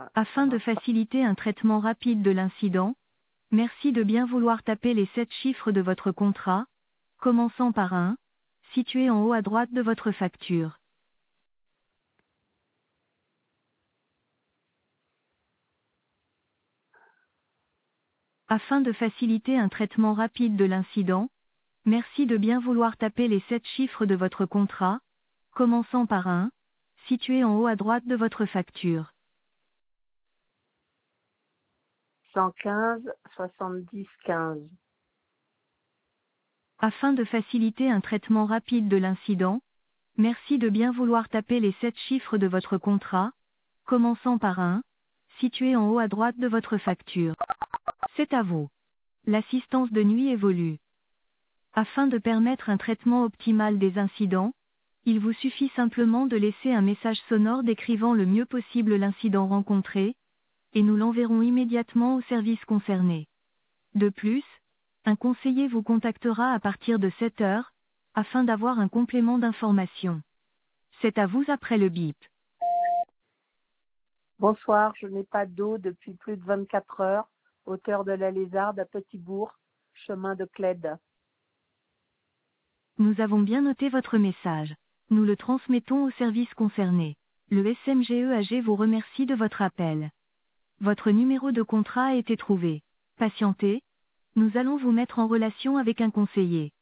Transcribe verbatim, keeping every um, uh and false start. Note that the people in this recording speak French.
Afin de faciliter un traitement rapide de l'incident, merci de bien vouloir taper les sept chiffres de votre contrat, commençant par un, situé en haut à droite de votre facture. Afin de faciliter un traitement rapide de l'incident, merci de bien vouloir taper les sept chiffres de votre contrat, commençant par un, situé en haut à droite de votre facture. cent quinze, soixante-dix, quinze. Afin de faciliter un traitement rapide de l'incident, merci de bien vouloir taper les sept chiffres de votre contrat, commençant par un, situé en haut à droite de votre facture. C'est à vous. L'assistance de nuit évolue. Afin de permettre un traitement optimal des incidents, il vous suffit simplement de laisser un message sonore décrivant le mieux possible l'incident rencontré, et nous l'enverrons immédiatement au service concerné. De plus, un conseiller vous contactera à partir de sept heures, afin d'avoir un complément d'information. C'est à vous après le bip. Bonsoir, je n'ai pas d'eau depuis plus de vingt-quatre heures, hauteur de la Lézarde à Petit-Bourg, chemin de Clède. Nous avons bien noté votre message. Nous le transmettons au service concerné. Le S M G E A G vous remercie de votre appel. Votre numéro de contrat a été trouvé. Patientez. Nous allons vous mettre en relation avec un conseiller.